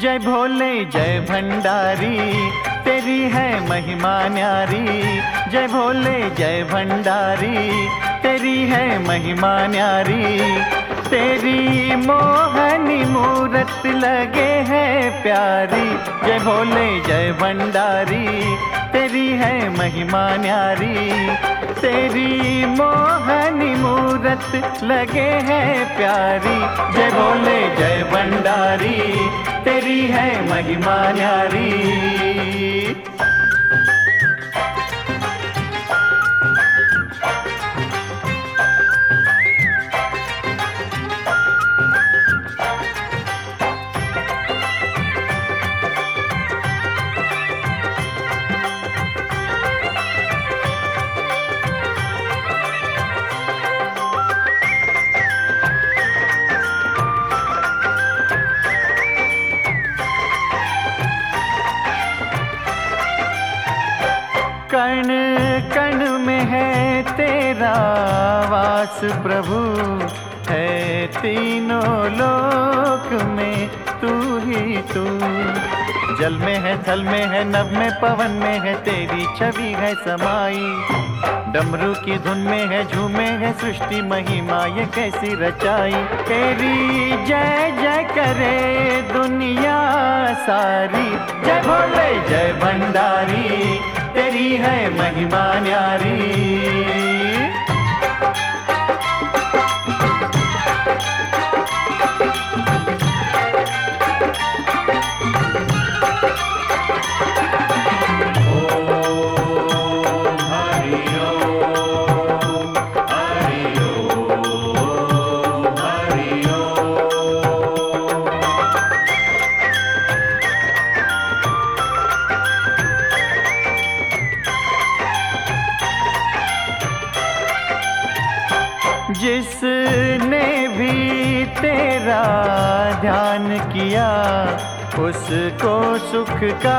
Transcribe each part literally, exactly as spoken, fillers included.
जय भोले जय भंडारी, तेरी है महिमा न्यारी। जय भोले जय भंडारी, तेरी है महिमा न्यारी। तेरी मोहनी मूरत लगे है प्यारी। जय भोले जय भंडारी, तेरी है महिमा न्यारी। तेरी मोहनी मूरत लगे है प्यारी। जय भोले जय भंडारी, तेरी है महिमा न्यारी। कण कण में है तेरा वास प्रभु, है तीनों लोक में तू ही तू। जल में है, थल में है, नभ में, पवन में है, तेरी छवि है समाई। डमरू की धुन में है, झूमे है सृष्टि महिमा ये कैसी रचाई। तेरी जय जय करे दुनिया सारी। जय भोले जय भंडारी, तेरी है महिमा न्यारी। जिसने भी तेरा ध्यान किया, उसको सुख का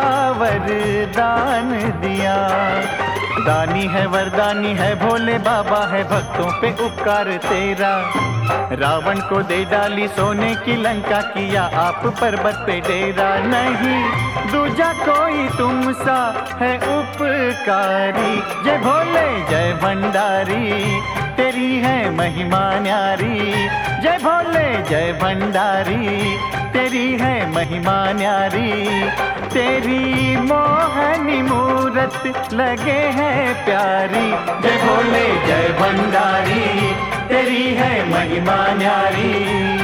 वरदान दिया। दानी है वरदानी है भोले बाबा, है भक्तों पे उपकार तेरा। रावण को दे डाली सोने की लंका, किया आप पर्वत पे डेरा। नहीं दूजा कोई तुम सा है उपकारी। जय भोले जय भंडारी, तेरी है महिमा न्यारी। जय भोले जय भंडारी, तेरी है महिमा न्यारी। तेरी मोहनी मूरत लगे है प्यारी। जय भोले जय भंडारी, तेरी है महिमा न्यारी।